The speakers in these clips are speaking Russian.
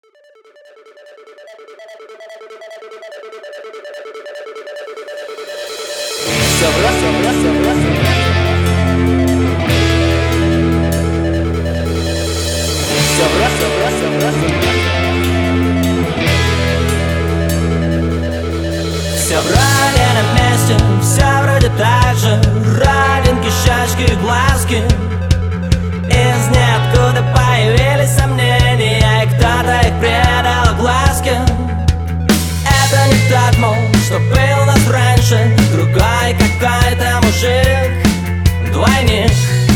Все вроде на месте, все вроде так же. Родинки, щечки, глазки. Из ниоткуда появились сомнения, и кто-то их предал глазки. Это не тот мол, что был у нас раньше. Другой какой-то мужик, двойник,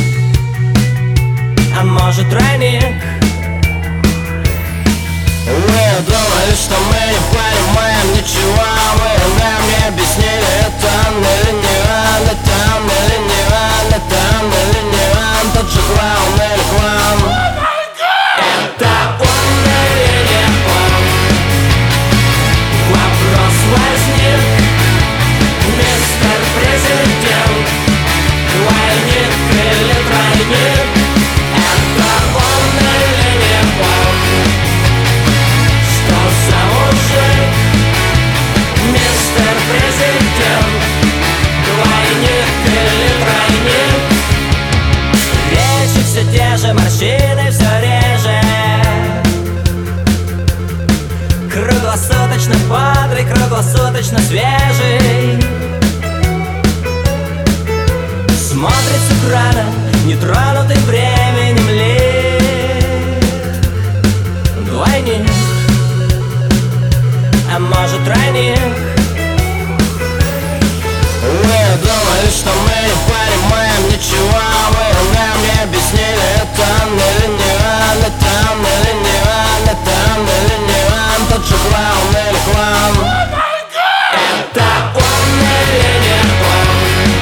а может тройник. Вы думали, что мы не понимаем ничего. Вы нам не объяснили, это он или не он, это он или не он, это он или не он, тот же клоун или клоун. Это он или не он? Вопрос возник, мистер президент. Двойник или тройник? Это он или не он? Что за мужик, мистер президент? Двойник или тройник? Речи все те же, морщины все реже. Круглосуточно бодрый, круглосуточно свежий. Смотрит с экрана, нетронутый временем лик. Двойник, а может тройник. Вы думали, что мы не понимаем ничего. Вы нам не объяснили, это он или не он, это он или не он, это он или не он, тот же клоун или клоун. Это он или не он?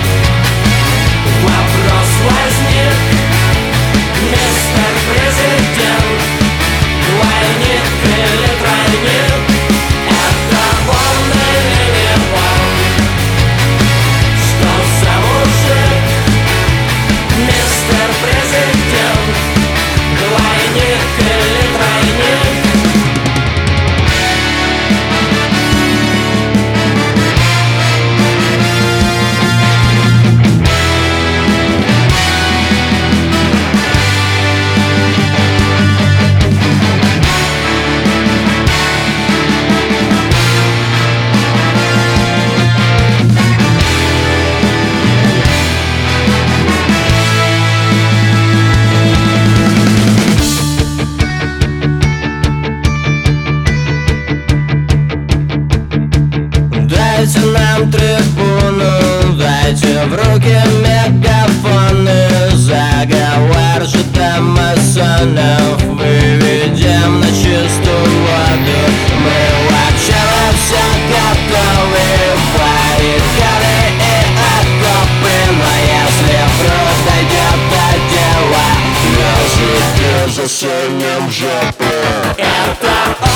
Вопрос возник, мистер президент. Двойник или тройник? Это он или не он? Что за мужик, мистер президент? Двойник или тройник? Дайте нам трибуну, дайте в руки мегафоны. Заговор же там масонов выведем на чистую воду. Мы вообще во все готовы, баррикады и окопы. Но если вдруг дойдет до дела, мы засунем жопу. Это